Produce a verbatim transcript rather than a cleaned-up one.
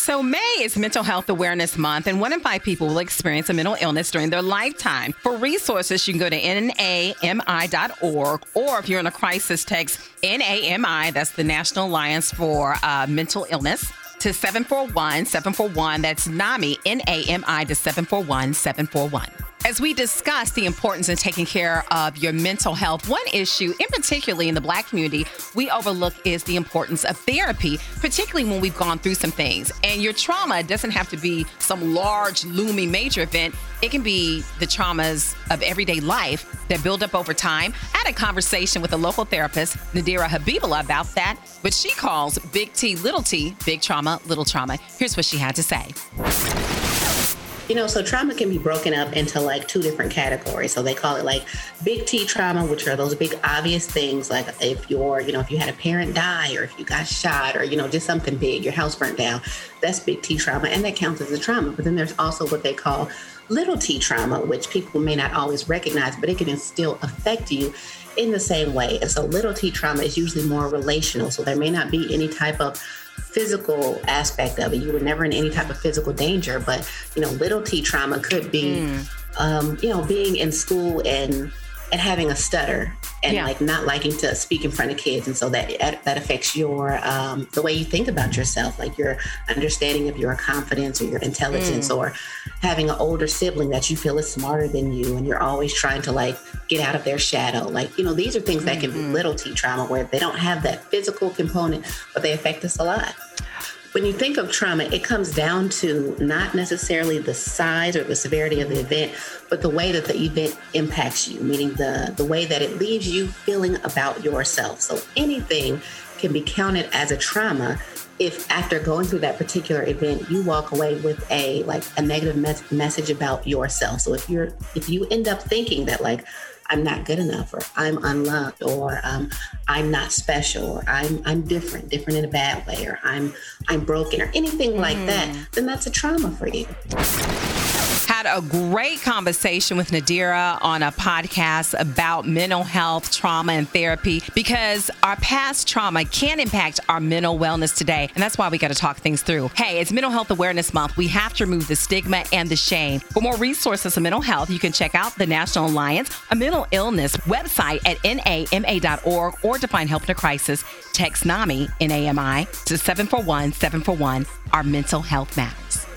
So May is Mental Health Awareness Month, and one in five people will experience a mental illness during their lifetime. For resources, you can go to N A M I dot org, or if you're in a crisis, text N A M I, that's the National Alliance for uh, Mental Illness, to seven four one, seven four one. That's NAMI, N A M I, to seven four one, seven four one. As we discuss the importance of taking care of your mental health, one issue, in particularly in the Black community, we overlook is the importance of therapy, particularly when we've gone through some things. And your trauma doesn't have to be some large, looming, major event. It can be the traumas of everyday life that build up over time. I had a conversation with a local therapist, Nadira Habibullah, about that, which she calls big T, little t, big trauma, little trauma. Here's what she had to say. You know, so trauma can be broken up into like two different categories. So they call it like big T trauma, which are those big obvious things. Like if you're, you know, if you had a parent die, or if you got shot, or, you know, just something big, your house burnt down, that's big T trauma. And that counts as a trauma. But then there's also what they call little T trauma, which people may not always recognize, but it can still affect you in the same way. And so little T trauma is usually more relational. So there may not be any type of physical aspect of it. You were never in any type of physical danger, but, you know, little T trauma could be, mm. um, you know, being in school and and having a stutter and yeah. like not liking to speak in front of kids. And so that that affects your, um, the way you think about yourself, like your understanding of your confidence or your intelligence, mm. or having an older sibling that you feel is smarter than you. And you're always trying to like get out of their shadow. Like, you know, these are things mm-hmm. that can be little T trauma, where they don't have that physical component, but they affect us a lot. When you think of trauma, it comes down to not necessarily the size or the severity of the event, but the way that the event impacts you, meaning the, the way that it leaves you feeling about yourself. So anything can be counted as a trauma if after going through that particular event, you walk away with a like a negative mes- message about yourself. So if you're if you end up thinking that like, I'm not good enough, or I'm unloved, or um, I'm not special, or I'm I'm different, different in a bad way, or I'm I'm broken, or anything like mm. that, then that's a trauma for you. Had a great conversation with Nadira on a podcast about mental health, trauma, and therapy, because our past trauma can impact our mental wellness today. And that's why we got to talk things through. Hey, it's Mental Health Awareness Month. We have to remove the stigma and the shame. For more resources on mental health, you can check out the National Alliance on Mental Illness website at N A M A dot org, or to find help in a crisis, text NAMI, N A M I, to seven four one, seven four one. Our mental health matters.